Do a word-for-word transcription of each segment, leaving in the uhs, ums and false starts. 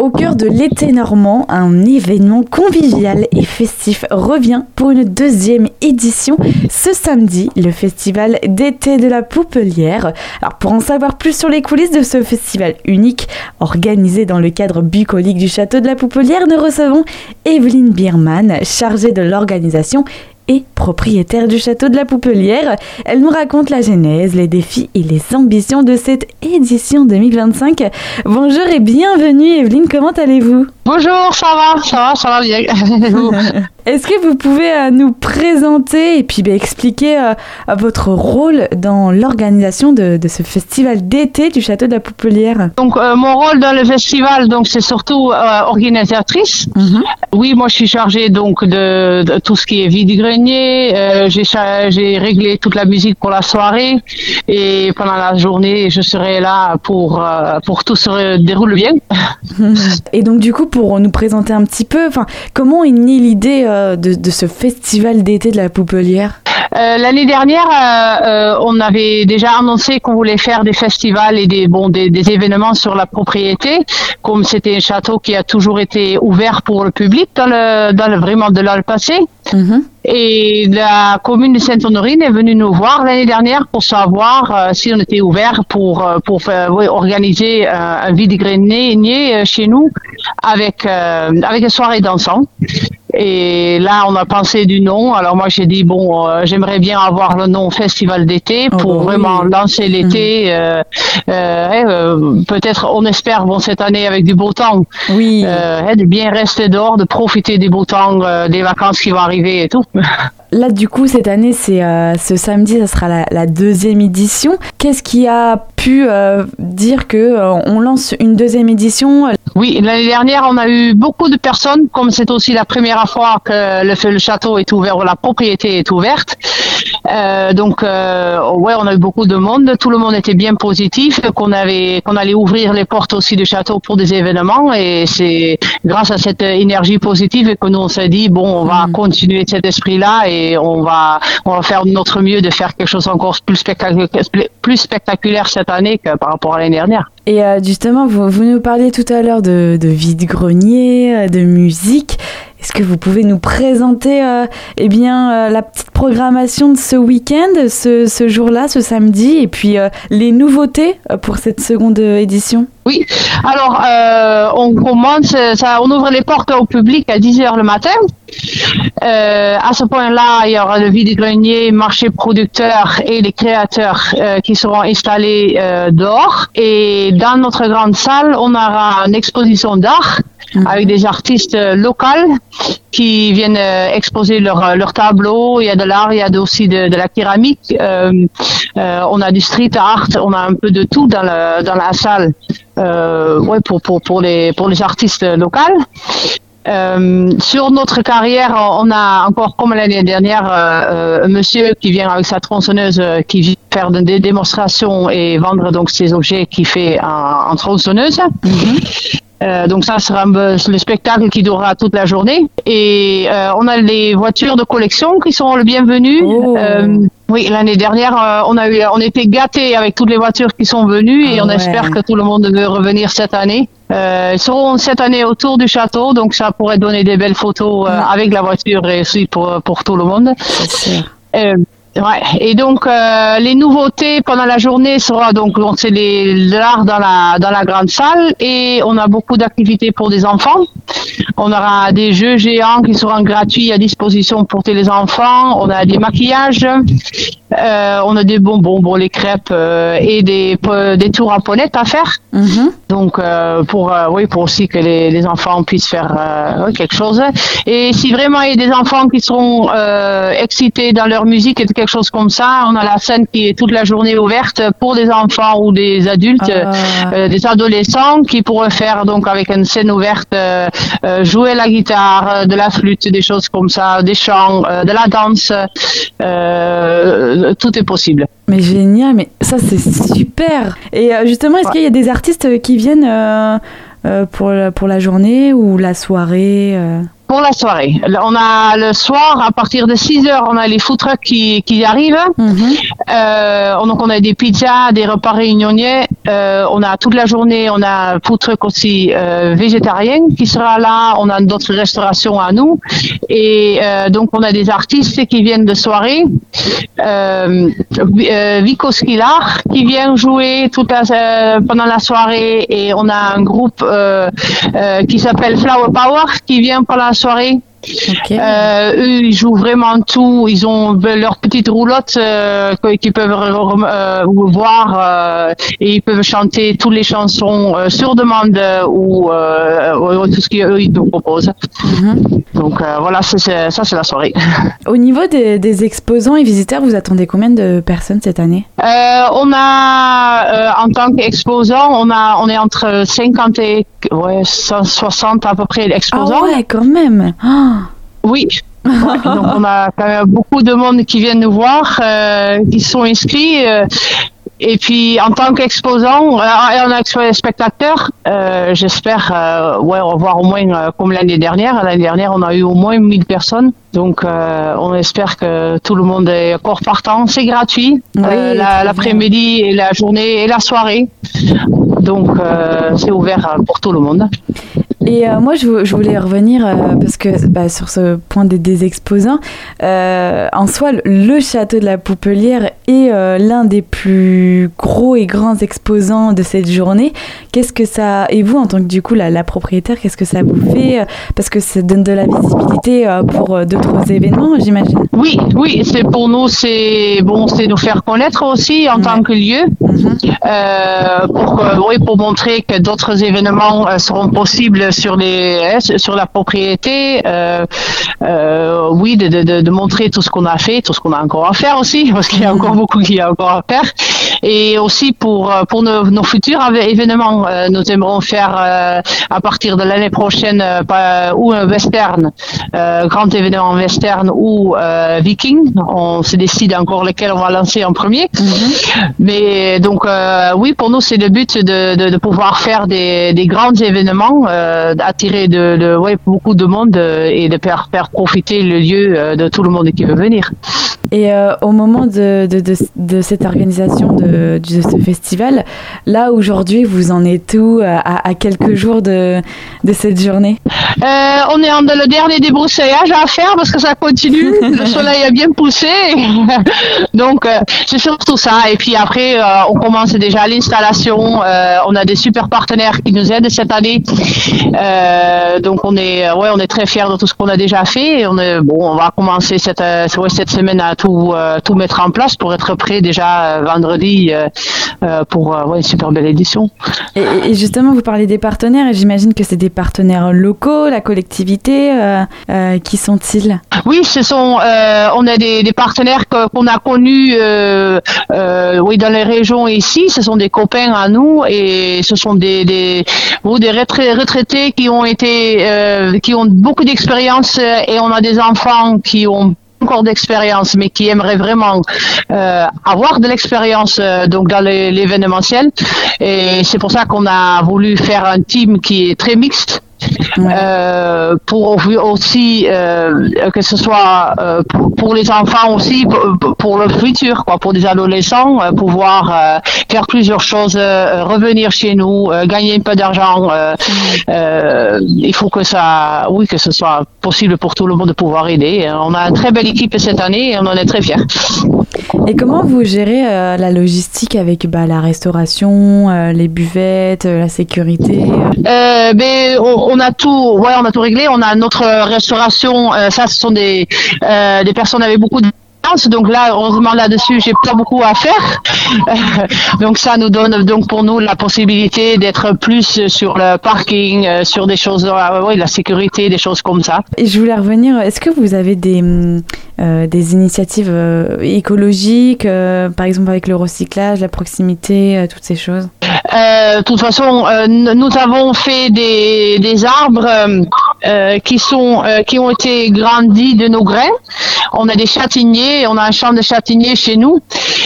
Au cœur de l'été normand, un événement convivial et festif revient pour une deuxième édition ce samedi, le festival d'été de la Poupelière. Alors pour en savoir plus sur les coulisses de ce festival unique, organisé dans le cadre bucolique du château de la Poupelière, nous recevons Evelyne Biermann, chargée de l'organisation et propriétaire du château de la Poupelière. Elle nous raconte la genèse, les défis et les ambitions de cette édition deux mille vingt-cinq. Bonjour et bienvenue Evelyne, comment allez-vous ? Bonjour, ça va, ça va, ça va bien. Est-ce que vous pouvez euh, nous présenter et puis bah, expliquer euh, votre rôle dans l'organisation de, de ce festival d'été du château de la Poupelière ? Donc euh, mon rôle dans le festival, donc c'est surtout euh, organisatrice. Mm-hmm. Oui, moi je suis chargée donc de, de tout ce qui est vide-grenier. Euh, j'ai, j'ai réglé toute la musique pour la soirée et pendant la journée je serai là pour euh, pour tout se déroule bien. Et donc du coup pour nous présenter un petit peu, enfin comment est née l'idée euh, de, de ce festival d'été de la Poupelière ? Euh, l'année dernière, euh, euh, on avait déjà annoncé qu'on voulait faire des festivals et des bon des, des événements sur la propriété, comme c'était un château qui a toujours été ouvert pour le public dans le dans le vraiment de l'an passé. Mm-hmm. Et la commune de Sainte-Honorine est venue nous voir l'année dernière pour savoir euh, si on était ouvert pour pour faire, oui, organiser euh, un vide-grenier chez nous avec euh, avec une soirée dansant. Et là, on a pensé du nom. Alors moi, j'ai dit bon, euh, j'aimerais bien avoir le nom Festival d'été pour oh, vraiment oui. lancer l'été. Mmh. Euh, euh, euh, peut-être, on espère, bon cette année avec du beau temps, oui. euh, de bien rester dehors, de profiter du beau temps, euh, des vacances qui vont arriver et tout. Là, du coup, cette année, c'est euh, ce samedi, ça sera la, la deuxième édition. Qu'est-ce qui a pu euh, dire que euh, on lance une deuxième édition ? Oui, l'année dernière, on a eu beaucoup de personnes, comme c'est aussi la première fois que le, le château est ouvert, ou la propriété est ouverte. Euh, donc, euh, ouais, on a eu beaucoup de monde. Tout le monde était bien positif, qu'on avait, qu'on allait ouvrir les portes aussi du château pour des événements. Et c'est grâce à cette énergie positive que nous on s'est dit bon, on va mmh. continuer cet esprit-là et on va, on va faire de notre mieux de faire quelque chose encore plus spectaculaire, plus spectaculaire cette année que par rapport à l'année dernière. Et euh, justement, vous, vous nous parliez tout à l'heure de, de vide-grenier, de musique. Est-ce que vous pouvez nous présenter euh, eh bien, euh, la petite programmation de ce week-end, ce, ce jour-là, ce samedi, et puis euh, les nouveautés pour cette seconde édition ? Oui, alors euh, on commence, ça, on ouvre les portes au public à dix heures le matin. Euh, à ce point-là, il y aura le vide-grenier, marché producteur et les créateurs euh, qui seront installés euh, dehors. Et dans notre grande salle, on aura une exposition d'art mmh. avec des artistes euh, locaux qui viennent euh, exposer leurs leur tableaux. Il y a de l'art, il y a aussi de, de la céramique. Euh, euh, on a du street art, on a un peu de tout dans, le, dans la salle. Euh, ouais, pour pour pour les pour les artistes locaux. Euh, sur notre carrière, on a encore comme l'année dernière euh, un monsieur qui vient avec sa tronçonneuse, euh, qui vient faire des démonstrations et vendre donc ses objets qu'il fait en, en tronçonneuse. Mm-hmm. Euh, donc ça sera le spectacle qui durera toute la journée. Et euh, on a les voitures de collection qui sont le bienvenu. Oh. Euh, oui, l'année dernière, euh, on a eu, on était gâtés avec toutes les voitures qui sont venues et oh, on ouais. espère que tout le monde veut revenir cette année. Euh, ils seront cette année autour du château, donc ça pourrait donner des belles photos euh, mmh. avec la voiture et aussi pour pour tout le monde. Euh, ouais. Et donc euh, les nouveautés pendant la journée sera donc c'est les l'art dans la dans la grande salle et on a beaucoup d'activités pour des enfants. On aura des jeux géants qui seront gratuits à disposition pour les enfants. On a des maquillages, euh, on a des bonbons, bon, les crêpes euh, et des des tours à ponettes à faire. Mm-hmm. Donc euh, pour euh, oui pour aussi que les, les enfants puissent faire euh, quelque chose. Et si vraiment il y a des enfants qui seront euh, excités dans leur musique et quelque chose comme ça, on a la scène qui est toute la journée ouverte pour des enfants ou des adultes, euh... Euh, des adolescents qui pourraient faire donc avec une scène ouverte euh, euh, jouer la guitare, de la flûte, des choses comme ça, des chants, euh, de la danse, euh, tout est possible. Mais génial, mais ça c'est super. Et euh, justement, est-ce ouais. qu'il y a des artistes qui viennent euh, euh, pour, la, pour la journée ou la soirée euh... pour la soirée. On a le soir, à partir de six heures, on a les food trucks qui, qui arrivent. Mm-hmm. Euh, donc on a des pizzas, des repas réunionnais. Euh, on a toute la journée, on a un food truck aussi euh, végétarien qui sera là. On a d'autres restaurations à nous. Et euh, donc on a des artistes qui viennent de soirée. Euh, euh, Vico Skillar qui vient jouer toute la, euh, pendant la soirée. Et on a un groupe euh, euh, qui s'appelle Flower Power qui vient pendant la soirée. Okay. Euh, eux, ils jouent vraiment tout. Ils ont leurs petites roulottes euh, qu'ils peuvent euh, voir euh, et ils peuvent chanter toutes les chansons euh, sur demande ou euh, tout ce qu'eux ils nous proposent. Mm-hmm. Donc euh, voilà, c'est, c'est, ça c'est la soirée. Au niveau des, des exposants et visiteurs, vous attendez combien de personnes cette année? euh, On a, euh, en tant qu'exposant, on a, on est entre cinquante et ouais, cent soixante à peu près exposants. Ah ouais, quand même. Oh. Oui. Ouais, donc on a quand même beaucoup de monde qui viennent nous voir, euh, qui sont inscrits. Euh, et puis en tant qu'exposant, euh, et on a spectateurs, euh, j'espère euh, ouais, revoir au moins euh, comme l'année dernière. L'année dernière, on a eu au moins mille personnes. Donc euh, on espère que tout le monde est encore partant. C'est gratuit, oui, euh, la, l'après-midi et la journée et la soirée. Donc euh, c'est ouvert pour tout le monde. Et euh, moi, je, je voulais revenir euh, parce que bah, sur ce point des, des exposants, euh, en soi, le château de la Poupelière est euh, l'un des plus gros et grands exposants de cette journée. Qu'est-ce que ça, et vous, en tant que du coup la, la propriétaire, qu'est-ce que ça vous fait? Parce que ça donne de la visibilité euh, pour euh, d'autres événements, j'imagine. Oui, oui, c'est pour nous, c'est bon, c'est nous faire connaître aussi en ouais. tant que lieu, mm-hmm. euh, pour que, oui, pour montrer que d'autres événements euh, seront possibles sur les sur la propriété, euh, euh, oui, de, de, de montrer tout ce qu'on a fait, tout ce qu'on a encore à faire aussi, parce qu'il y a encore beaucoup qu'il y a encore à faire, et aussi pour pour nos, nos futurs événements, euh, nous aimerons faire euh, à partir de l'année prochaine euh, ou un western, euh, grand événement western ou euh, viking. On se décide encore lequel on va lancer en premier, mm-hmm. mais donc euh, oui, pour nous c'est le but de de, de pouvoir faire des des grands événements. Euh, d'attirer de, de ouais, beaucoup de monde euh, et de faire, faire profiter le lieu euh, de tout le monde qui veut venir. Et euh, au moment de, de, de, de cette organisation de, de ce festival, là aujourd'hui vous en êtes où à, à quelques jours de, de cette journée? euh, On est en le dernier débroussaillage à faire parce que ça continue. Le soleil a bien poussé. Donc euh, c'est surtout ça. Et puis après euh, on commence déjà l'installation. Euh, on a des super partenaires qui nous aident cette année. Euh, donc on est ouais on est très fiers de tout ce qu'on a déjà fait. Et on est bon on va commencer cette euh, cette semaine à tout euh, tout mettre en place pour être prêt déjà euh, vendredi euh, euh, pour euh, ouais, une super belle édition. Et, et justement vous parlez des partenaires et j'imagine que c'est des partenaires locaux, la collectivité, euh, euh, qui sont-ils? Oui, ce sont euh, on a des, des partenaires que, qu'on a connus euh, euh, oui dans les régions ici. Ce sont des copains à nous et ce sont des des ou des retraités qui ont été euh, qui ont beaucoup d'expérience et on a des enfants qui ont encore d'expérience mais qui aimeraient vraiment euh, avoir de l'expérience euh, donc dans les, l'événementiel et c'est pour ça qu'on a voulu faire un team qui est très mixte. Ouais. Euh, pour aussi euh, que ce soit euh, pour, pour les enfants aussi pour, pour le futur quoi, pour des adolescents euh, pouvoir euh, faire plusieurs choses, euh, revenir chez nous, euh, gagner un peu d'argent. Euh, euh, il faut que ça, oui, que ce soit possible pour tout le monde de pouvoir aider. On a une très belle équipe cette année et on en est très fiers. Et comment vous gérez euh, la logistique avec bah, la restauration, euh, les buvettes, euh, la sécurité? euh, ben, on, on a tout, ouais, on a tout réglé. On a notre restauration. Euh, ça, ce sont des euh, des personnes avec beaucoup de donc là, heureusement là-dessus, j'ai pas beaucoup à faire. Donc ça nous donne donc pour nous la possibilité d'être plus sur le parking, euh, sur des choses, euh, oui, la sécurité, des choses comme ça. Et je voulais revenir. Est-ce que vous avez des euh, des initiatives euh, écologiques, euh, par exemple avec le recyclage, la proximité, euh, toutes ces choses? Euh, de toute façon, euh, nous avons fait des des arbres. Euh, euh, qui sont euh, qui ont été grandis de nos grains. On a des châtaigniers, on a un champ de châtaigniers chez nous,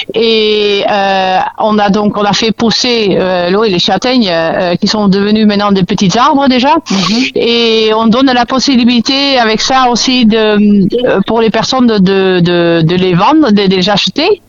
et euh, on a donc on a fait pousser euh, l'eau et les châtaignes euh, qui sont devenus maintenant des petits arbres déjà, mm-hmm. et on donne la possibilité avec ça aussi de pour les personnes de de de, de les vendre, de, de les acheter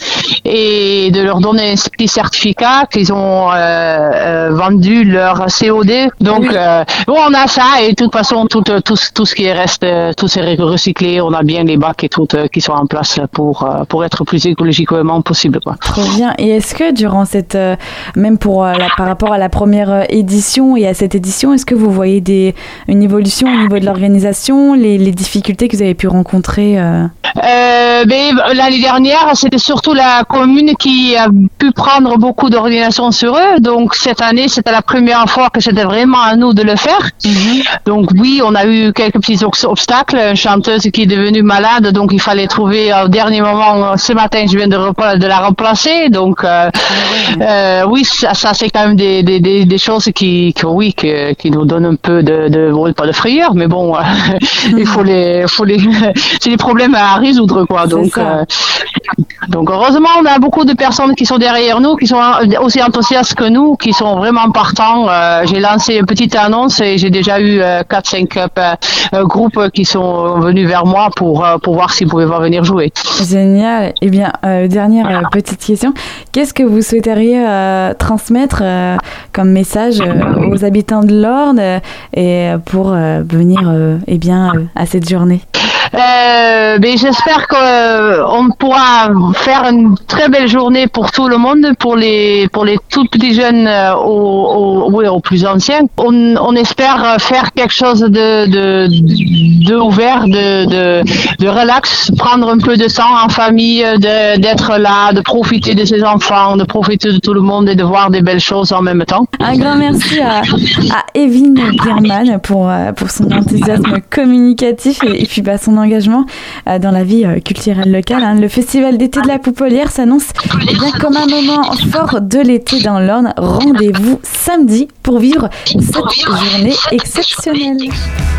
et de leur donner un petit certificat qu'ils ont euh, euh, vendu leur C O D. Donc oui. euh, bon, on a ça, et de toute façon tout tout tout ce qui reste, tout c'est recyclé. On a bien les bacs et tout euh, qui sont en place pour euh, pour être plus écologiquement possible, quoi. Très bien. Et est-ce que durant cette euh, même pour euh, la, par rapport à la première édition et à cette édition, est-ce que vous voyez des une évolution au niveau de l'organisation, les, les difficultés que vous avez pu rencontrer euh... Euh, ben, l'année dernière, c'était surtout la commune qui a pu prendre beaucoup d'organisations sur eux. Donc cette année, c'était la première fois que c'était vraiment à nous de le faire. Mm-hmm. Donc oui, on a eu quelques petits obstacles. Une chanteuse qui est devenue malade, donc il fallait trouver au dernier moment. Ce matin, je viens de, repla- de la remplacer. Donc euh, mm-hmm. euh, oui, ça, ça c'est quand même des, des, des, des choses qui, qui oui, qui, qui nous donnent un peu de, de, de pas de frayeur, mais bon, euh, mm-hmm. il faut les, faut les, c'est des problèmes à résoudre, quoi. Donc, euh, donc heureusement, on a beaucoup de personnes qui sont derrière nous, qui sont aussi enthousiastes que nous, qui sont vraiment partants. Euh, j'ai lancé une petite annonce et j'ai déjà eu euh, quatre cinq euh, groupes qui sont venus vers moi pour euh, pour voir s'ils pouvaient venir jouer. Génial. Eh bien, euh, dernière euh, petite question. Qu'est-ce que vous souhaiteriez euh, transmettre euh, comme message euh, aux habitants de l'Orne euh, et pour euh, venir euh, eh bien euh, à cette journée? Euh, mais j'espère qu'on euh, pourra faire une très belle journée pour tout le monde, pour les pour les tout petits jeunes euh, aux, aux, oui, aux plus anciens. On, on espère faire quelque chose de de, de ouvert, de, de de relax, prendre un peu de temps en famille, de, d'être là, de profiter de ses enfants, de profiter de tout le monde et de voir des belles choses en même temps. Un grand merci à, à Evelyne Biermann pour pour son enthousiasme communicatif et, et puis bah, son engagement dans la vie culturelle locale. Hein. Le festival d'été de la Poupelière s'annonce eh bien comme un moment fort de l'été dans l'Orne. Rendez-vous samedi pour vivre cette journée exceptionnelle.